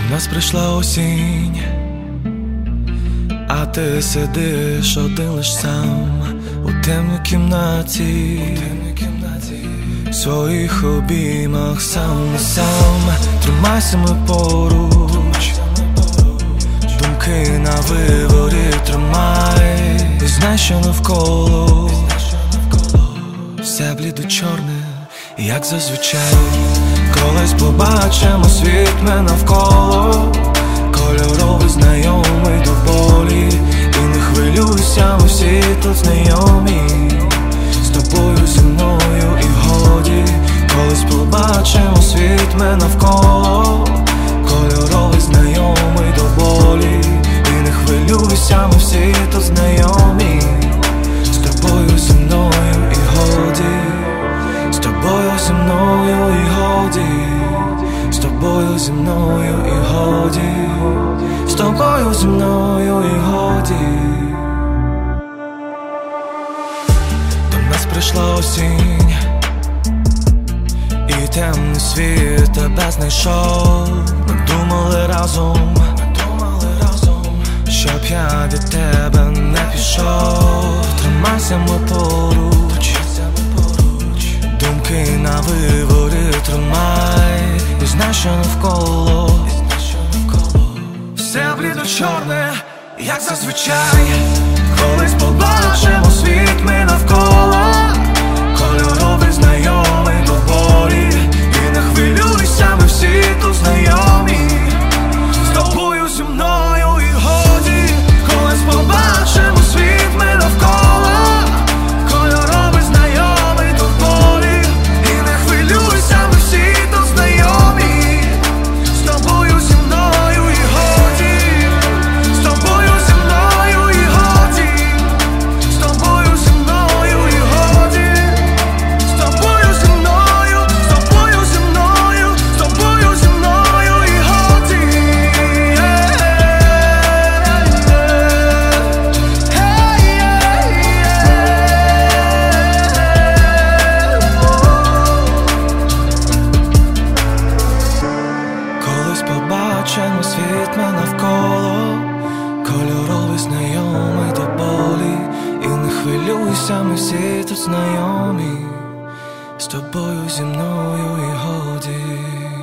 До нас прийшла осінь, а ти сидиш один лиш сам у темній кімнаті, в своїх обіймах сам на сам. Тримайся, ми поруч, думки на виворі тримай. І знай, що навколо все блідо-чорне, як зазвичай. Колись побачимо світ ми навколо, кольоровий, знайомий до болі. І не хвилюйся, ми всі тут знайомі, з тобою, зі мною і годі. Колись побачимо світ ми навколо, кольоровий, знайомий до болі. І не хвилюйся, ми всі тут знайомі, з тобою, зі мною і годі. З тобою, зі мною і годі. З тобою, зі мною і годі. З тобою, зі мною і годі. До нас прийшла осінь, і темний світ тебе знайшов. Ми думали разом, щоб я від тебе не пішов. Тримайся, ми поруч, думки на виворі тримай. І знай, що навколо все блідо-чорне, як зазвичай. Колись побачимо світ ми навколо, кольоровий, знайомий до болі. І не хвилюйся, ми всі тут знайомі, з тобою, зі мною і годі. Колись побачимо світ ми навколо, кольоровий, знайомий до болі. І не хвилюйся, ми всі тут знайомі, з тобою, зі мною і годі. З тобою, зі мною і годі. З тобою, зі мною і годі. З тобою, зі мною, з тобою, зі мною, з тобою, зі мною і годі. Колись побачимо світ ми навколо, кольоровий, знайомий до болі. І не хвилюйся, ми всі тут знайомі, з тобою, зі мною і годі.